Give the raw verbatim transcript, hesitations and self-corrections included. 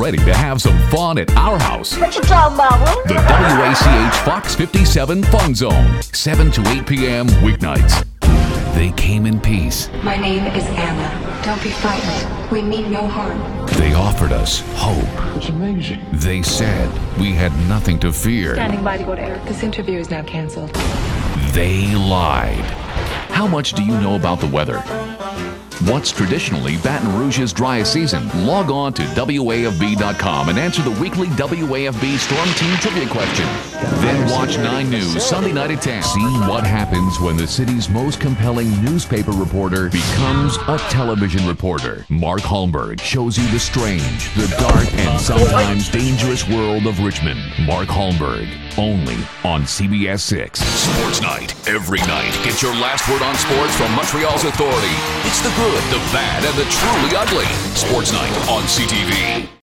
ready to have some fun at our house. What you talking about, huh? The W A C H Fox fifty-seven Fun Zone, seven to eight p.m. weeknights. They came in peace. My name is Anna. Don't be frightened. We mean no harm. They offered us hope. It's amazing. They said we had nothing to fear. Standing by to go to air. This interview is now canceled. They lied. How much do you know about the weather? What's traditionally Baton Rouge's driest season? Log on to W A F B dot com and answer the weekly W A F B Storm Team trivia question. Then watch nine News Sunday night at ten. See what happens when the city's most compelling newspaper reporter becomes a television reporter. Mark Holmberg shows you the strange, the dark, and sometimes dangerous world of Richmond. Mark Holmberg, only on C B S six. Sports Night, every night. Get your last word on sports from Montreal's authority. It's the good, the bad, and the truly ugly. Sports Night on C T V.